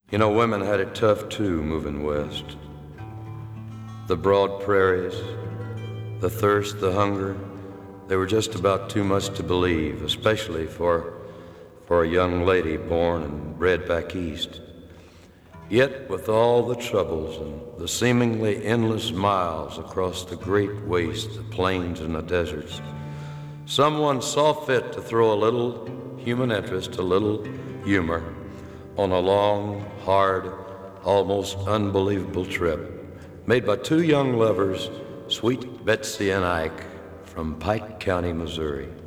You know, women had it tough too moving west. The broad prairies, the thirst, the hunger, they were just about too much to believe, especially for a young lady born and bred back east. Yet, with all the troubles and the seemingly endless miles across the great wastes, the plains and the deserts, someone saw fit to throw a little human interest, a little humor, on a long, hard, almost unbelievable trip made by 2 young lovers, sweet Betsy and Ike, from Pike County, Missouri.